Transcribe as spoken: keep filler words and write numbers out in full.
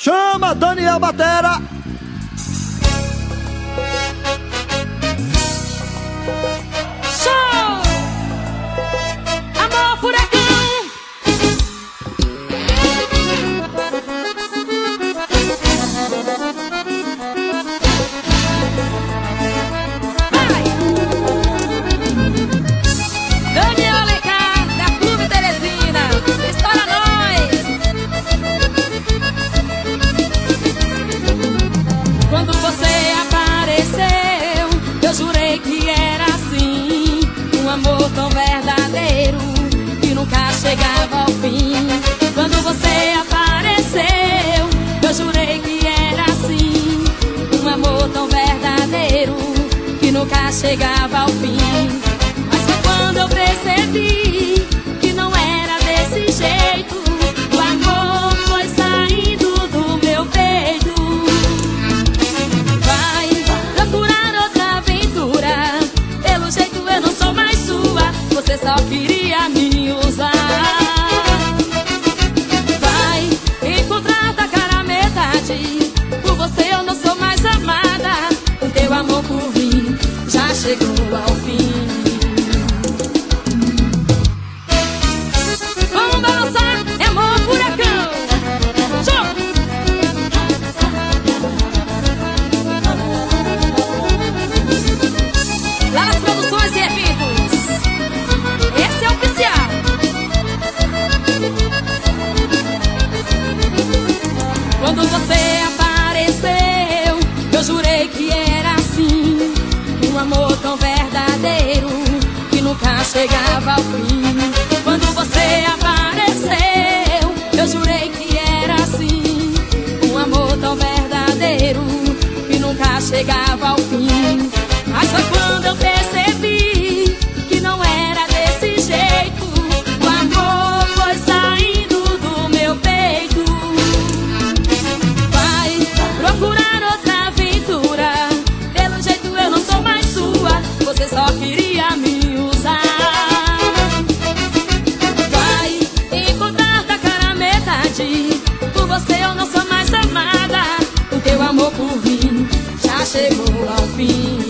Chama Daniel Batera. Show! Amor Furacão. Vai! Daniel Alencar, da Clube Teresina. Estoura nós! Quando você apareceu, eu jurei que era assim, um amor tão verdadeiro que nunca chegava ao fim. Quando você apareceu, eu jurei que era assim, um amor tão verdadeiro que nunca chegava ao fim. Mas foi quando eu percebi que não era desse jeito, o amor foi saindo do meu peito. Vai procurar outra aventura, pelo jeito eu não sou mais sua, você só queria me usar. Vai encontrar da cara a metade, por você eu não sou mais amada, o teu amor por mim já chegou ao fim. Vamos balançar, é amor furacão. Show! Lá nas produções e eventos, esse é o oficial. Quando você apareceu, eu jurei que era assim, um amor tão verdadeiro que nunca chegava ao fim. Quando você apareceu, eu jurei que era assim, um amor tão verdadeiro que nunca chegava ao fim. Mas foi quando eu percebi que não era desse jeito, o amor foi saindo do meu peito. Vai procurar outra aventura, pelo jeito eu não sou mais sua, você só queria me usar. Vai encontrar da cara a metade, por você eu não sou mais amada, o teu amor por mim já chegou ao fim.